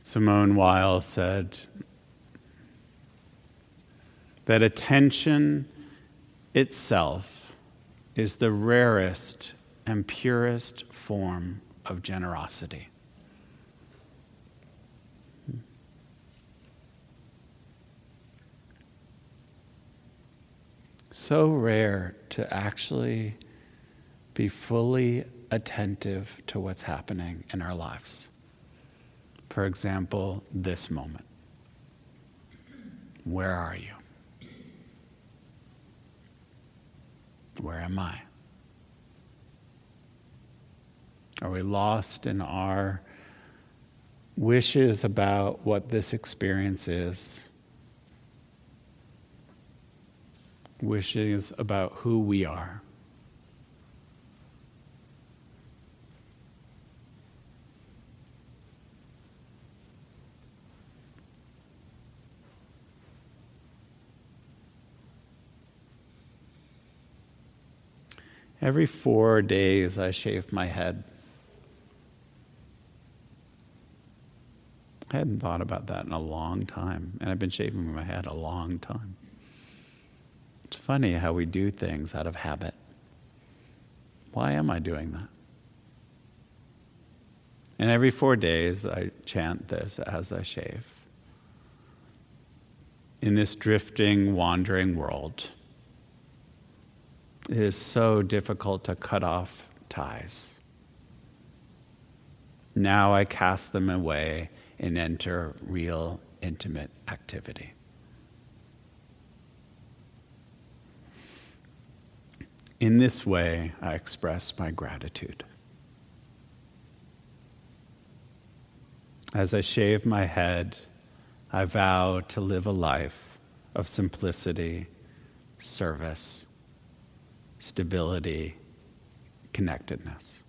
Simone Weil said that attention itself is the rarest and purest form of generosity. So rare to actually be fully attentive to what's happening in our lives. For example, this moment. Where are you? Where am I? Are we lost in our wishes about what this experience is? Wishes about who we are? Every 4 days I shave my head. I hadn't thought about that in a long time, and I've been shaving my head a long time. It's funny how we do things out of habit. Why am I doing that? And every 4 days I chant this as I shave. In this drifting, wandering world, it is so difficult to cut off ties. Now I cast them away and enter real, intimate activity. In this way, I express my gratitude. As I shave my head, I vow to live a life of simplicity, service, stability, connectedness.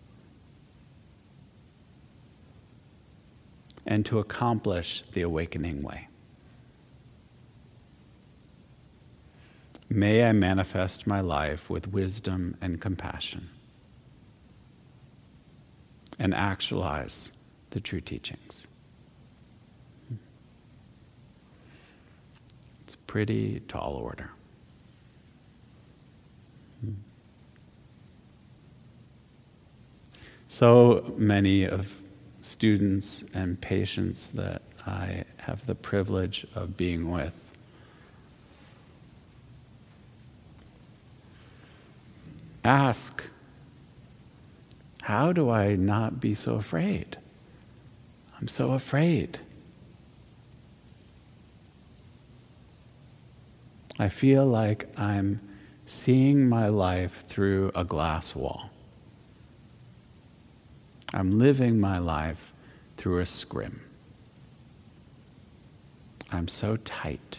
And to accomplish the awakening way. May I manifest my life with wisdom and compassion and actualize the true teachings. It's a pretty tall order. So many of students and patients that I have the privilege of being with ask, how do I not be so afraid? I'm so afraid. I feel like I'm seeing my life through a glass wall. I'm living my life through a scrim. I'm so tight.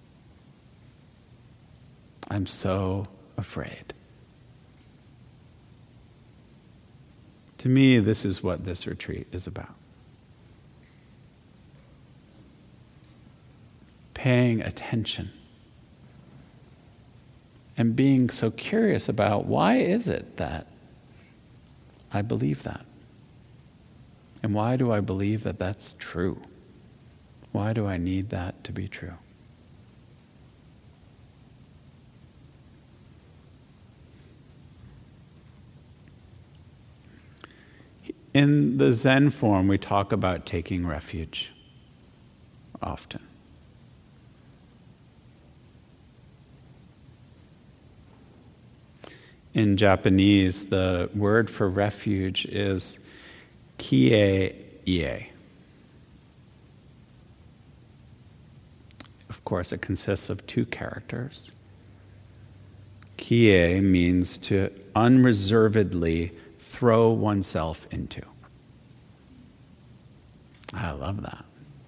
I'm so afraid. To me, this is what this retreat is about. Paying attention and being so curious about why is it that I believe that? And why do I believe that that's true? Why do I need that to be true? In the Zen form, we talk about taking refuge often. In Japanese, the word for refuge is kie-ie. Of course, it consists of 2 characters. Kie means to unreservedly throw oneself into. I love that.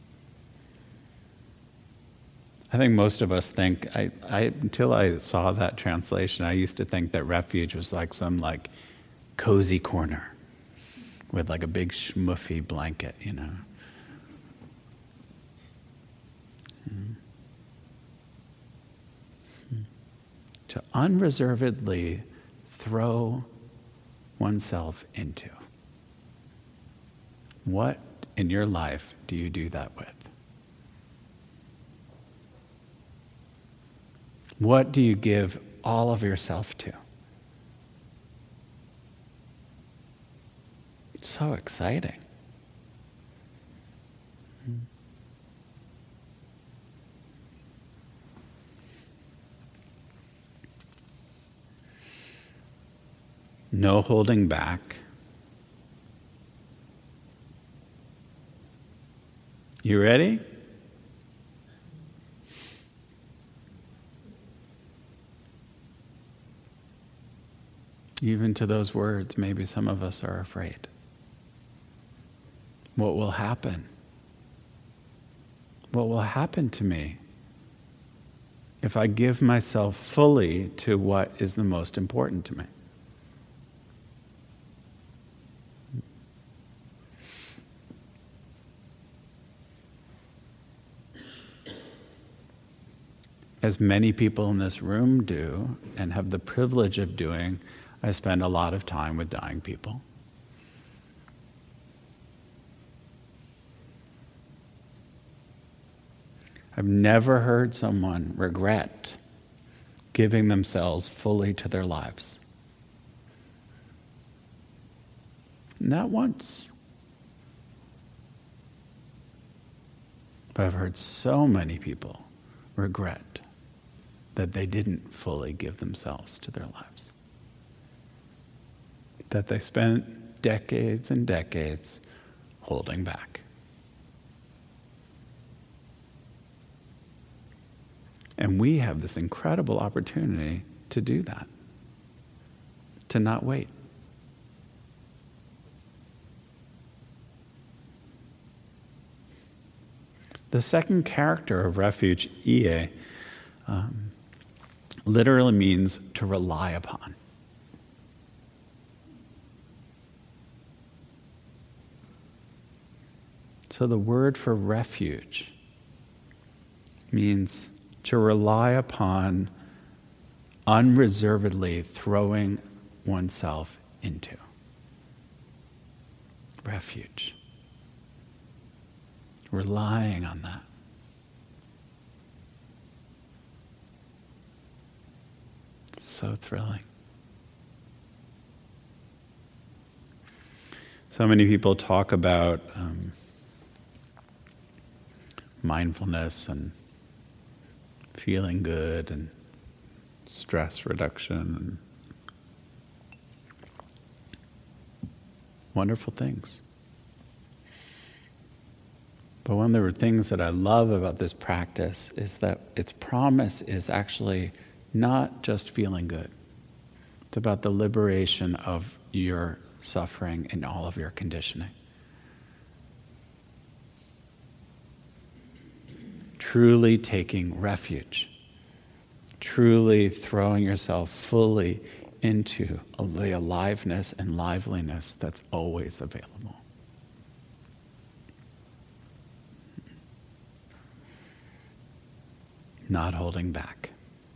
I think most of us think, until I saw that translation, I used to think that refuge was like some cozy corner with a big schmuffy blanket, To unreservedly throw oneself into. What in your life do you do that with? What do you give all of yourself to? It's so exciting. No holding back. You ready? Even to those words, maybe some of us are afraid. What will happen? What will happen to me if I give myself fully to what is the most important to me? As many people in this room do, and have the privilege of doing, I spend a lot of time with dying people. I've never heard someone regret giving themselves fully to their lives. Not once. But I've heard so many people regret that they didn't fully give themselves to their lives. That they spent decades and decades holding back. And we have this incredible opportunity to do that, to not wait. The second character of refuge, Ie, literally means to rely upon. So the word for refuge means to rely upon, unreservedly throwing oneself into. Refuge. Relying on that. So thrilling. So many people talk about mindfulness and feeling good and stress reduction and wonderful things. But one of the things that I love about this practice is that its promise is actually not just feeling good. It's about the liberation of your suffering and all of your conditioning. Truly taking refuge. Truly throwing yourself fully into the aliveness and liveliness that's always available. Not holding back.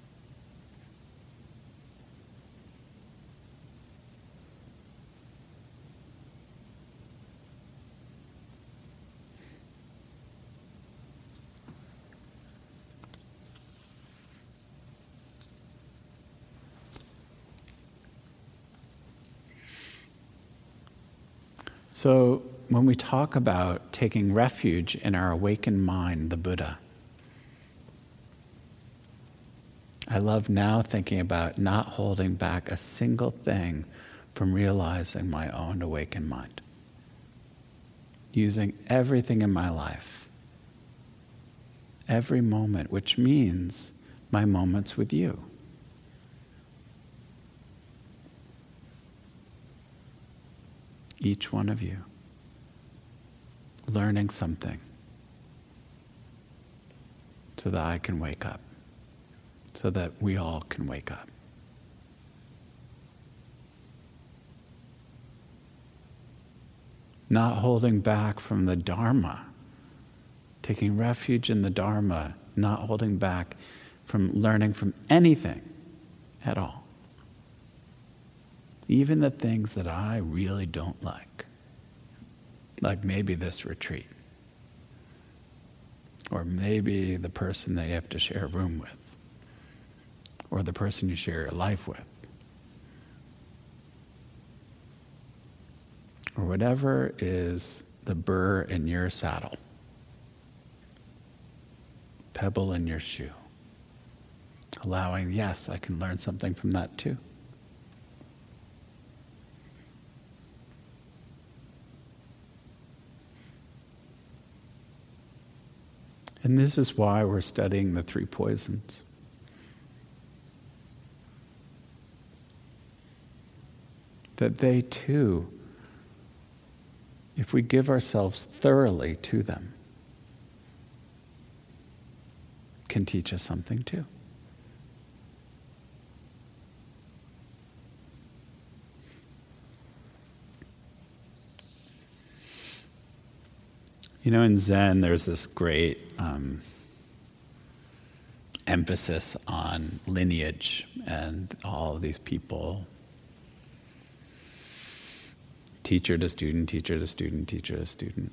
So when we talk about taking refuge in our awakened mind, the Buddha, I love now thinking about not holding back a single thing from realizing my own awakened mind. Using everything in my life, every moment, which means my moments with you. Each one of you, learning something so that I can wake up, so that we all can wake up. Not holding back from the Dharma, taking refuge in the Dharma, not holding back from learning from anything at all. Even the things that I really don't like. Like maybe this retreat. Or maybe the person that you have to share a room with. Or the person you share your life with. Or whatever is the burr in your saddle. Pebble in your shoe. Allowing, yes, I can learn something from that too. And this is why we're studying the three poisons. That they too, if we give ourselves thoroughly to them, can teach us something too. You know, in Zen, there's this great emphasis on lineage and all of these people, teacher to student, teacher to student, teacher to student.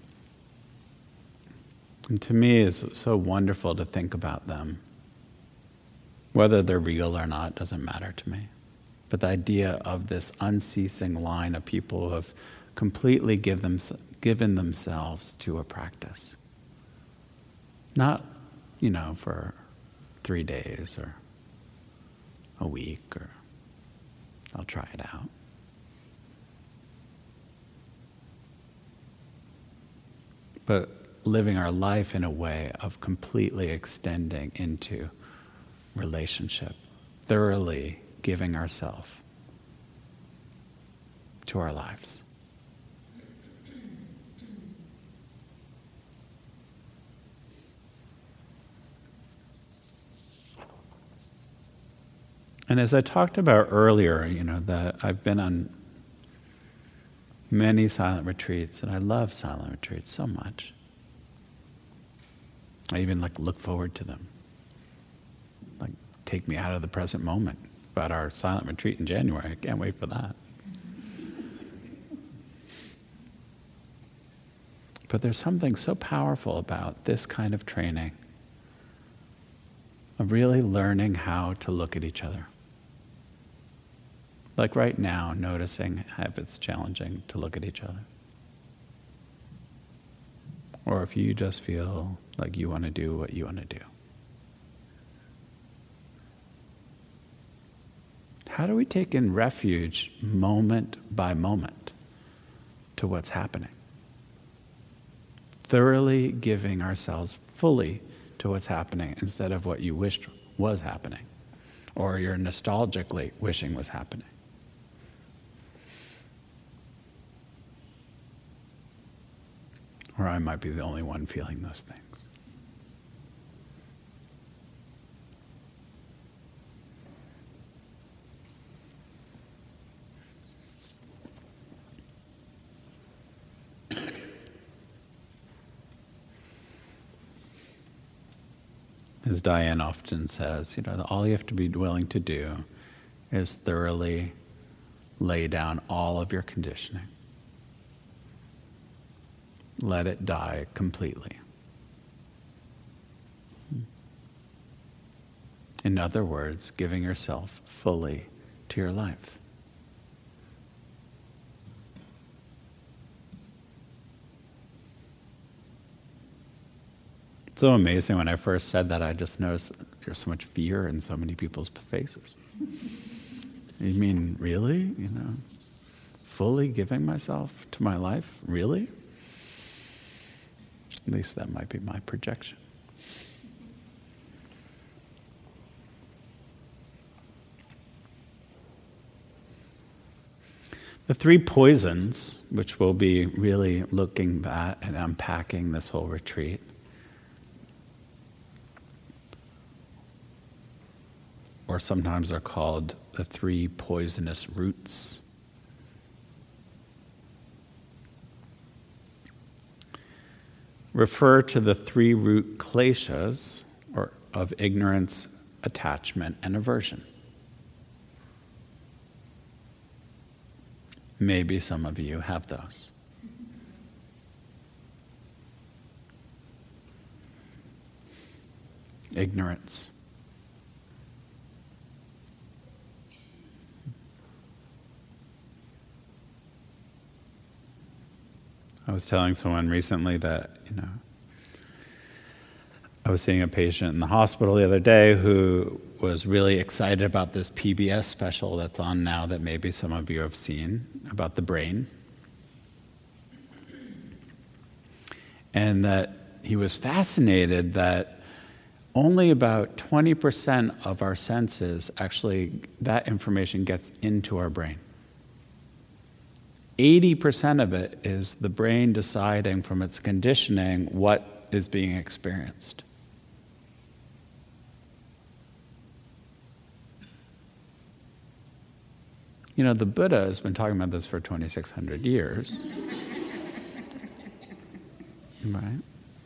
And to me, it's so wonderful to think about them. Whether they're real or not doesn't matter to me. But the idea of this unceasing line of people who have completely given themselves to a practice. Not, for 3 days or a week or I'll try it out. But living our life in a way of completely extending into relationship, thoroughly giving ourselves to our lives. And as I talked about earlier, that I've been on many silent retreats, and I love silent retreats so much. I even look forward to them. Take me out of the present moment. About our silent retreat in January, I can't wait for that. But there's something so powerful about this kind of training, of really learning how to look at each other. Like right now, noticing if it's challenging to look at each other. Or if you just feel like you want to do what you want to do. How do we take in refuge moment by moment to what's happening? Thoroughly giving ourselves fully to what's happening instead of what you wished was happening, or you're nostalgically wishing was happening. Or I might be the only one feeling those things. As Diane often says, all you have to be willing to do is thoroughly lay down all of your conditioning. Let it die completely. In other words, giving yourself fully to your life. It's so amazing. When I first said that, I just noticed there's so much fear in so many people's faces. You mean, really? Fully giving myself to my life? Really? At least that might be my projection. The three poisons, which we'll be really looking at and unpacking this whole retreat, or sometimes are called the three poisonous roots. Refer to the three root kleshas, or of ignorance, attachment, and aversion. Maybe some of you have those. ignorance. I was telling someone recently that, I was seeing a patient in the hospital the other day who was really excited about this PBS special that's on now that maybe some of you have seen about the brain. And that he was fascinated that only about 20% of our senses, actually, that information gets into our brain. 80% of it is the brain deciding from its conditioning what is being experienced. The Buddha has been talking about this for 2,600 years. Right?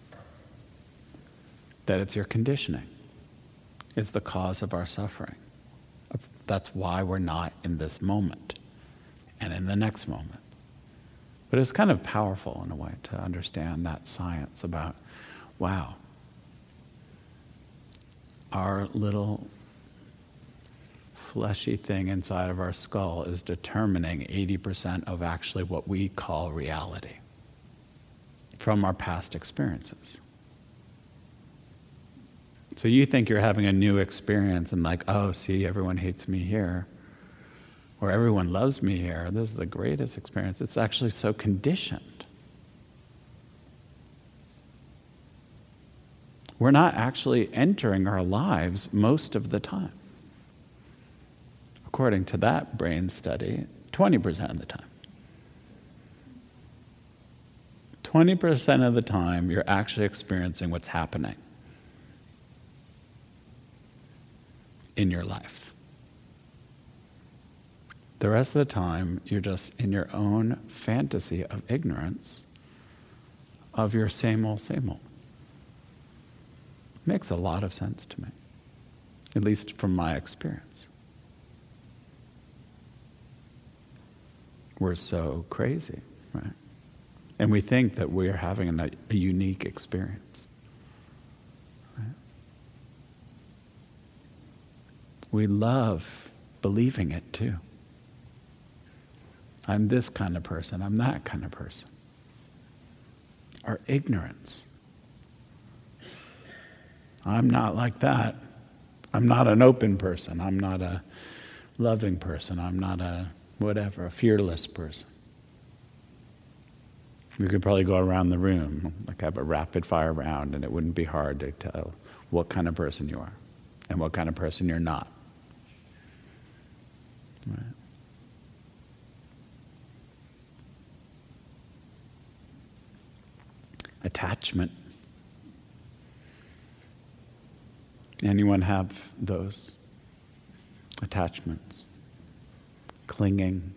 That it's your conditioning is the cause of our suffering. That's why we're not in this moment and in the next moment. But it's kind of powerful in a way to understand that science about, wow, our little fleshy thing inside of our skull is determining 80% of actually what we call reality from our past experiences. So you think you're having a new experience and like, oh, see, everyone hates me here, or everyone loves me here. This is the greatest experience. It's actually so conditioned. We're not actually entering our lives most of the time. According to that brain study, 20% of the time. 20% of the time, you're actually experiencing what's happening in your life. The rest of the time, you're just in your own fantasy of ignorance of your same old, same old. Makes a lot of sense to me, at least from my experience. We're so crazy, right? And we think that we're having a unique experience. Right? We love believing it too. I'm this kind of person, I'm that kind of person. Our ignorance. I'm not like that. I'm not an open person. I'm not a loving person. I'm not a whatever, a fearless person. We could probably go around the room, like have a rapid fire round, and it wouldn't be hard to tell what kind of person you are and what kind of person you're not. Right? Attachment. Anyone have those attachments? Clinging.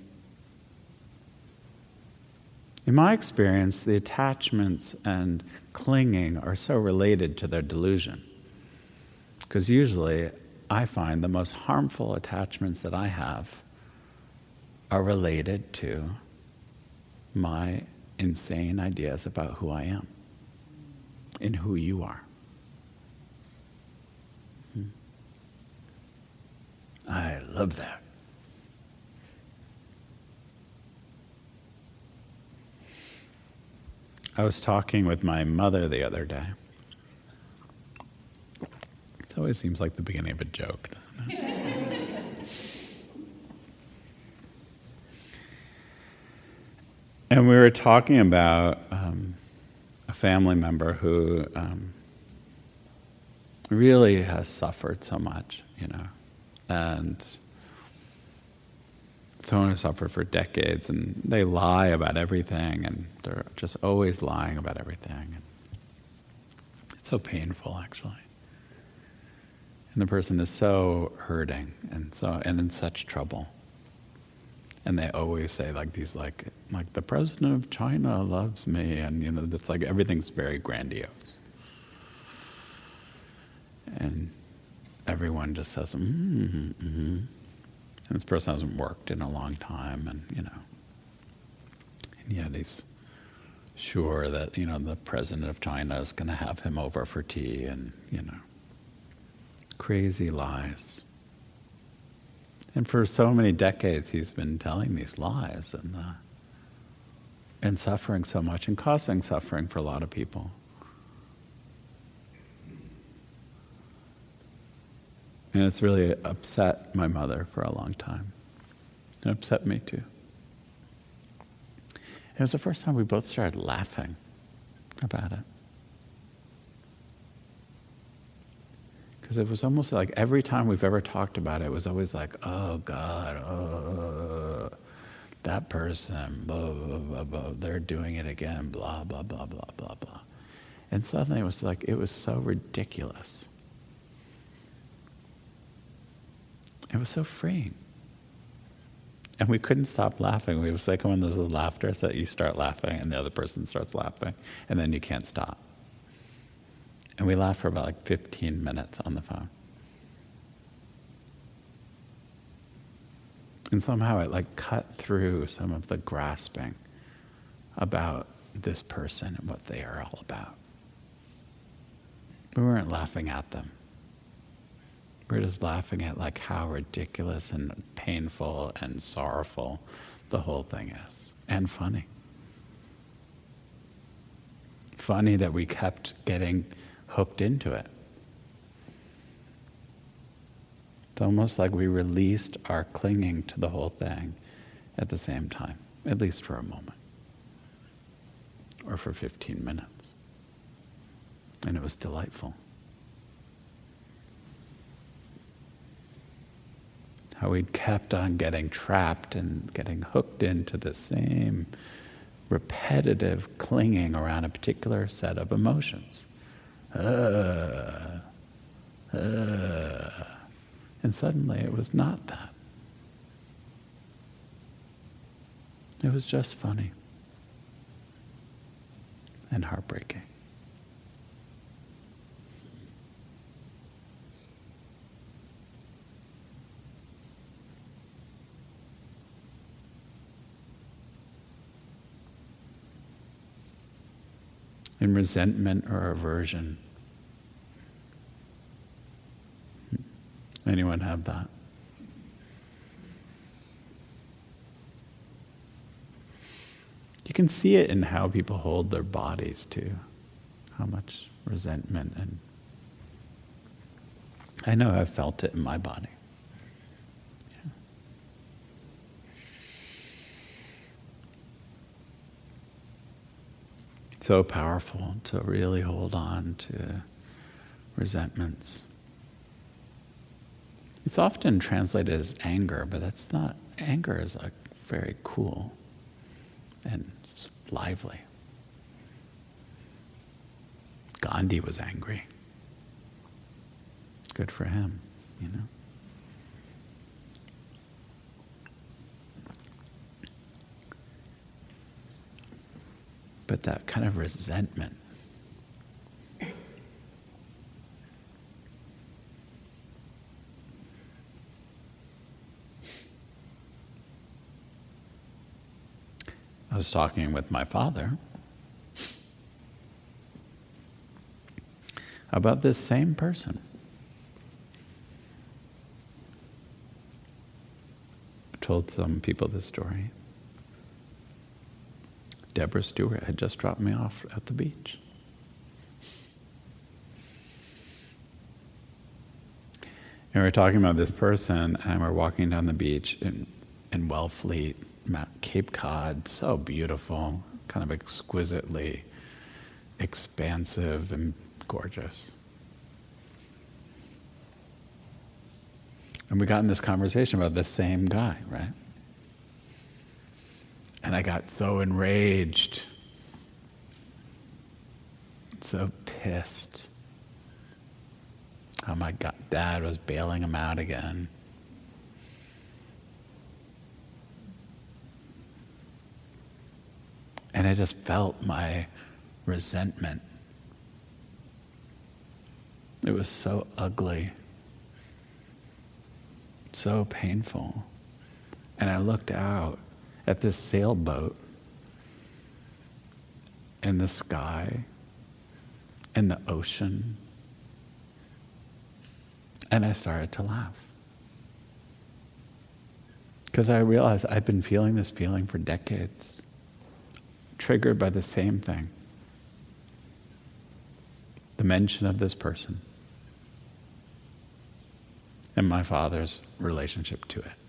In my experience, the attachments and clinging are so related to their delusion. Because usually I find the most harmful attachments that I have are related to my insane ideas about who I am and who you are. I love that. I was talking with my mother the other day. It always seems like the beginning of a joke, doesn't it? And we were talking about a family member who really has suffered so much, and someone who suffered for decades, and they lie about everything, and they're just always lying about everything. It's so painful, actually. And the person is so hurting and in such trouble. And they always say these the president of China loves me, and it's like everything's very grandiose. And everyone just says, And this person hasn't worked in a long time, and yet he's sure that, the president of China is going to have him over for tea, and, crazy lies. And for so many decades, he's been telling these lies and suffering so much and causing suffering for a lot of people. And it's really upset my mother for a long time. It upset me too. It was the first time we both started laughing about it. Because it was almost like every time we've ever talked about it, it was always like, oh God, that person, blah, blah, blah, blah, they're doing it again, blah, blah, blah, blah, blah, blah. And suddenly it was like, it was so ridiculous. It was so freeing. And we couldn't stop laughing. It was like one of those laughters that you start laughing and the other person starts laughing, and then you can't stop. And we laughed for about like 15 minutes on the phone. And somehow it like cut through some of the grasping about this person and what they are all about. We weren't laughing at them. We're just laughing at like how ridiculous and painful and sorrowful the whole thing is. And funny. Funny that we kept getting hooked into it. It's almost like we released our clinging to the whole thing at the same time, at least for a moment. Or for 15 minutes. And it was delightful. How we'd kept on getting trapped and getting hooked into the same repetitive clinging around a particular set of emotions. And suddenly it was not that. It was just funny and heartbreaking. In resentment or aversion. Anyone have that? You can see it in how people hold their bodies too. How much resentment and I know I've felt it in my body. So powerful to really hold on to resentments. It's often translated as anger, but that's not. Anger is like very cool and lively. Gandhi was angry. Good for him, you know. But that kind of resentment. I was talking with my father about this same person. I told some people this story. Deborah Stewart had just dropped me off at the beach. And we were talking about this person, and we're walking down the beach in Wellfleet, Cape Cod, so beautiful, kind of exquisitely expansive and gorgeous. And we got in this conversation about the same guy, right? And I got so enraged, so pissed. Oh my God, Dad was bailing him out again. And I just felt my resentment. It was so ugly, so painful. And I looked out at this sailboat and the sky and the ocean And I started to laugh. Because I realized I'd been feeling this feeling for decades, triggered by the same thing. The mention of this person and my father's relationship to it.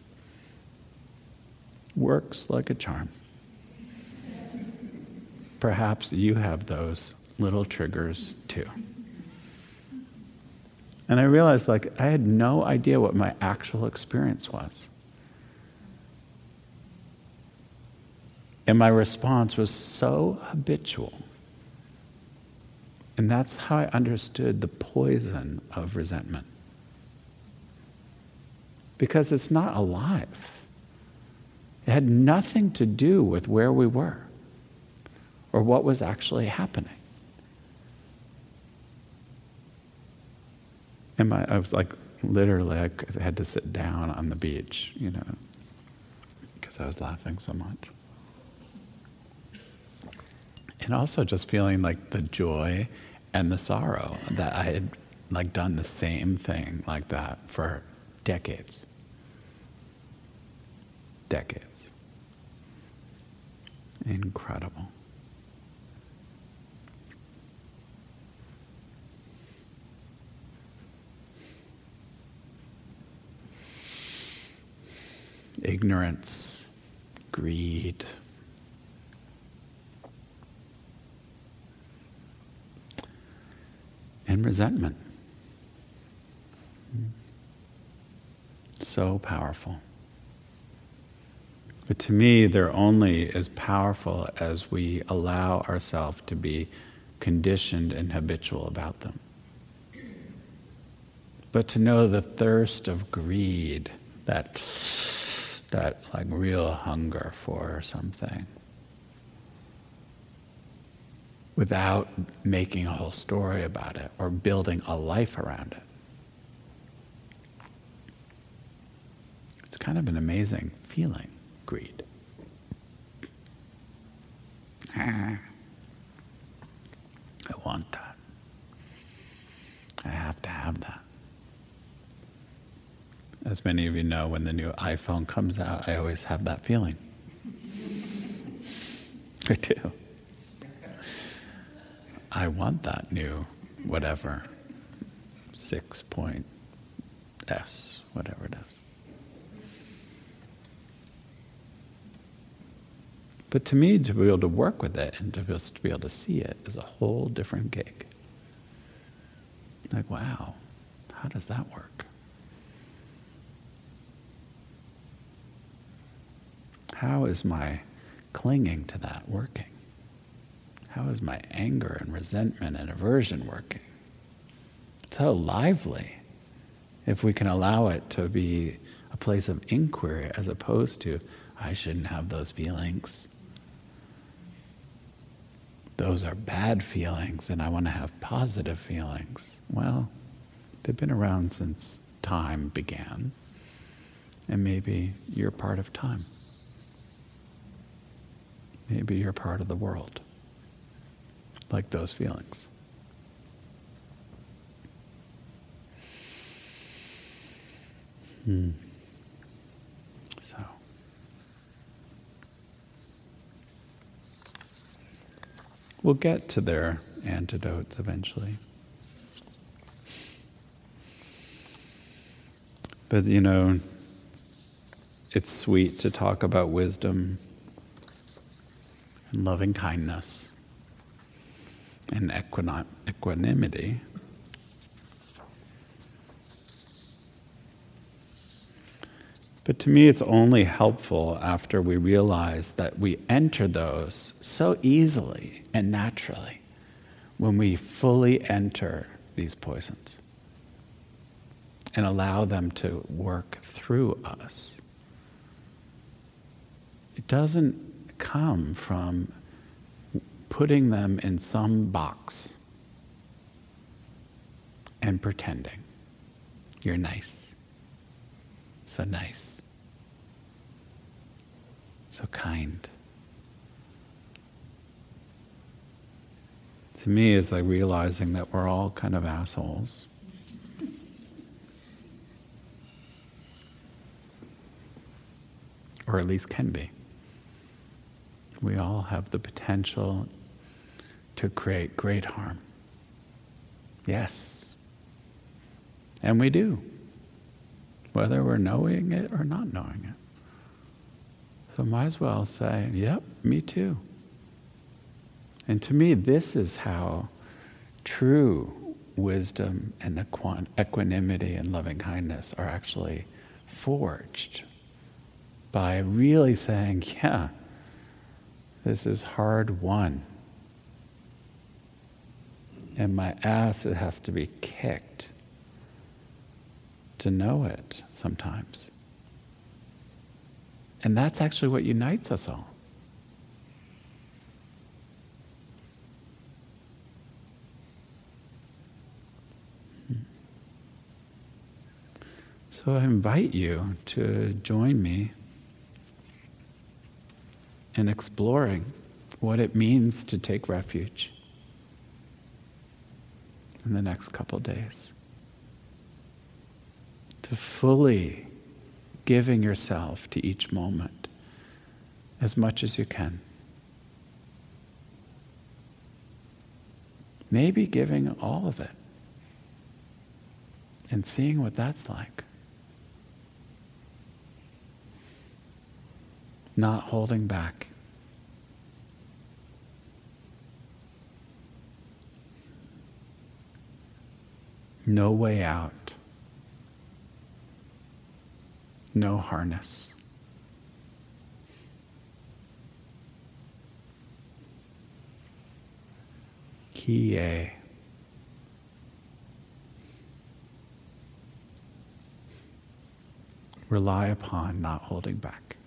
Works like a charm. Perhaps you have those little triggers too. And I realized I had no idea what my actual experience was. And my response was so habitual. And that's how I understood the poison of resentment. Because it's not alive. It had nothing to do with where we were or what was actually happening. And I was literally, I had to sit down on the beach, because I was laughing so much. And also just feeling the joy and the sorrow that I had done the same thing like that for decades. Decades. Incredible. Ignorance, greed, and resentment. So powerful. But to me, they're only as powerful as we allow ourselves to be conditioned and habitual about them. But to know the thirst of greed, that real hunger for something, without making a whole story about it or building a life around it. It's kind of an amazing feeling, greed. I want that. I have to have that. As many of you know, when the new iPhone comes out, I always have that feeling. I do. I want that new whatever, 6.S, whatever it is. But to me, to be able to work with it and to be able to see it is a whole different gig. Wow, how does that work? How is my clinging to that working? How is my anger and resentment and aversion working? It's so lively if we can allow it to be a place of inquiry as opposed to, I shouldn't have those feelings. Those are bad feelings and I want to have positive feelings. Well, they've been around since time began. And maybe you're part of time. Maybe you're part of the world. Like those feelings. So, we'll get to their antidotes eventually. But it's sweet to talk about wisdom and loving kindness and equanimity. But to me, it's only helpful after we realize that we enter those so easily and naturally when we fully enter these poisons and allow them to work through us. It doesn't come from putting them in some box and pretending you're nice, so nice, so kind. To me, it's like realizing that we're all kind of assholes. or at least can be. We all have the potential to create great harm. Yes. And we do, whether we're knowing it or not knowing it. So might as well say, yep, me too. And to me, this is how true wisdom and equanimity and loving kindness are actually forged. By really saying, yeah, this is hard won. And my ass, it has to be kicked to know it sometimes. And that's actually what unites us all. So I invite you to join me in exploring what it means to take refuge in the next couple days. To fully giving yourself to each moment as much as you can. Maybe giving all of it and seeing what that's like. Not holding back. No way out. No harness. Kie. Rely upon not holding back.